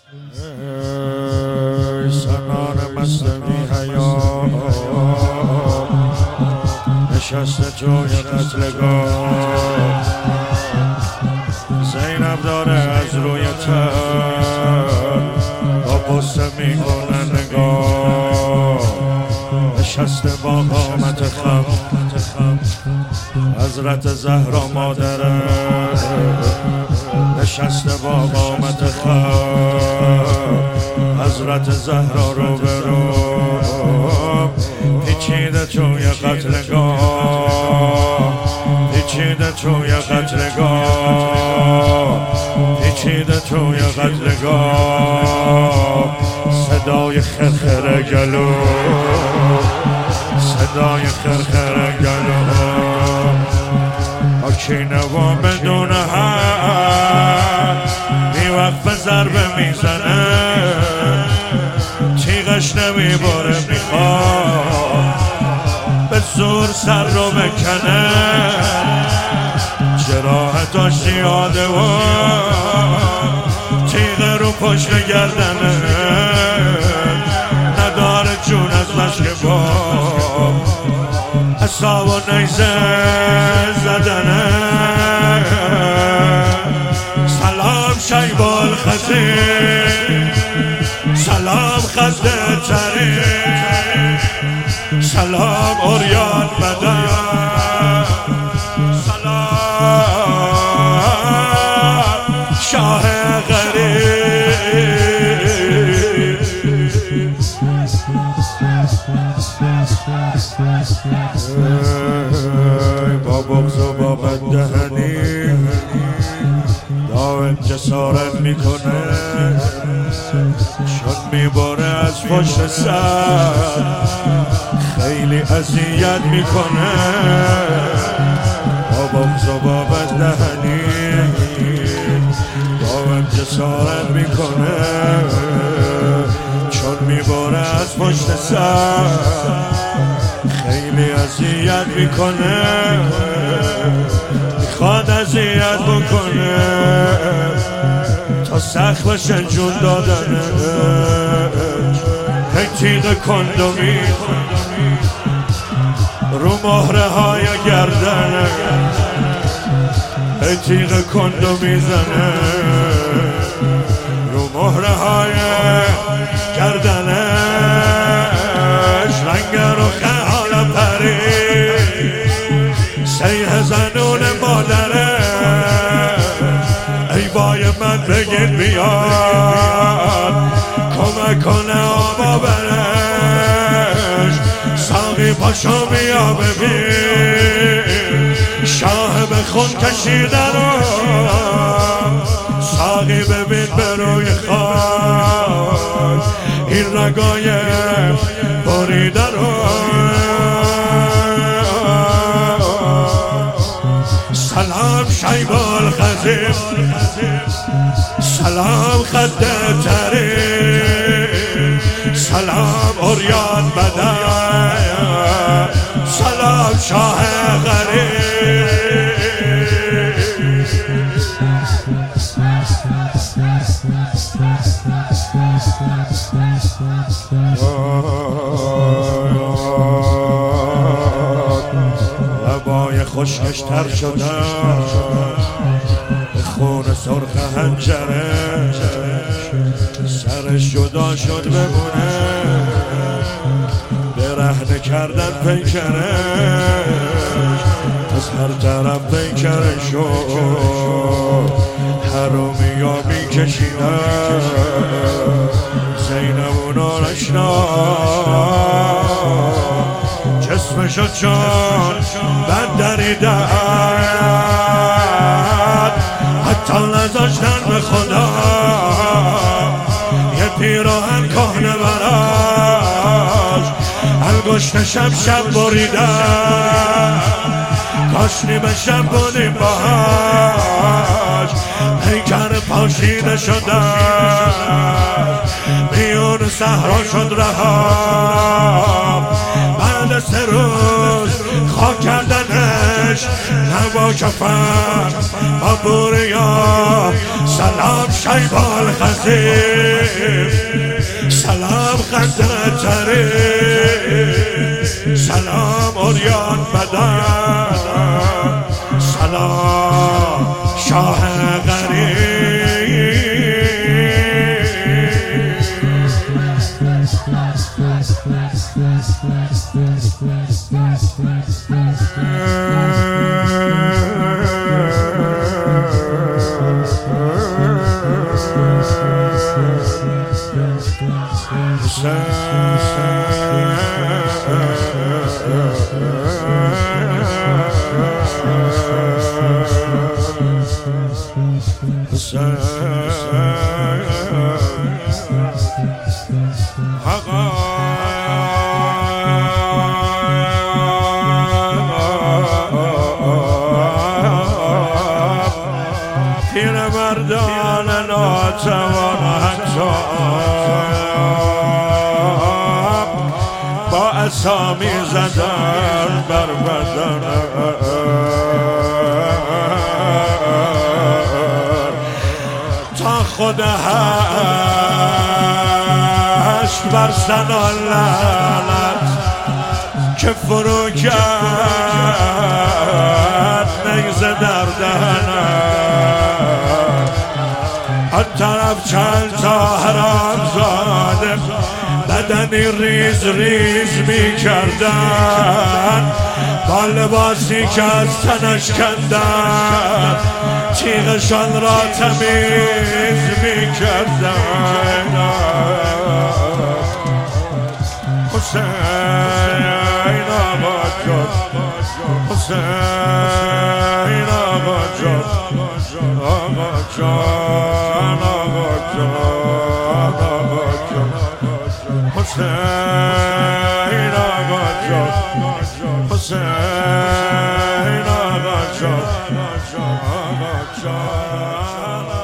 سنان مصنوی حیات نشسته توی قتلگاه، زینب داره از روی تن با پسته میکنه نگاه، نشسته با قامت خم حضرت زهرا مادره، نشسته با قامت خم حضرت زهرا رو برو، پیچیده توی قتلگاه، پیچیده توی قتلگاه، پیچیده توی قتلگاه، صدای خرخر گلو، صدای خرخر گلو، آکینوا بدون حد میوقف ضربه میزنه، تیغش نمیباره میخواد به زور سر رو بکنه، جراحتاش زیاده و تیغ رو پشت گردنه، نداره جون از مشک باب حساب و نیزه زدنه. سلام شیب الخزیر، سلام خد تری، سلام اوریان بدن، سلام شاه غریب. با بغض و با بددهنی دائم جسارت میکنه، چون میباره از پشت سر خیلی اذیت میکنه، با بغض و با بددهنی دائم جسارت میکنه، چون میباره از پشت سر خیلی اذیت میکنه، میخواد اذیت بکنه تا سخت بشه جون دادنه. یک تیغ کندومی رو مهره های گردنه، یک تیغ کندومی زنه رو مهره های گردنه، رنگ رو خیال پری سیه زنون مادره، ای بای من بگید بیاد کمک کنه آبا برش، ساقی پاشو بیا ببین شاه به خون کشیده رو، ساقی ببین به روی خاک این رگای بریده رو. سلام شیب الخزیر، سلام خد تری، سلام اوریان بدن، سلام شاه غریب. لبای خشکش تر شدن به خون سرخ حنجره، سرش جدا شد بمونه برهنه کردن پیکره، از هر طرف پیکره شد حرومی ها میکشیدن، زینب و نارشنا جسمشو چون بند دریدن، حتی نذاشتن به خدا یه پیراهن کهنه براش، انگشت شب بریدن، کاش نیمه شب بودیم باهاش، پیکر پاشیده شدن میون صحرا شد رها، بعد 3 روز خاک کردنش سرش نبا کفن با بوریا سلام شیبال خزیم سلام خندر تره سلام اوریان بدن سلام شاه غریب پیر مردان ناتوان حتی با اسامی زدن بر بدن تا خود هشت بر سنان لعنت که فرو کرد نگز در دهنم هر طرف چند تا حرام زاده بدنی ریز ریز می کردن با لباسی که از تنش کندن تیغشان را تمیز می کردن حسین آقا جان حسین آقا جان آقا جان آقا جان آقا جان حسین آقا جان حسین آقا جان آقا جان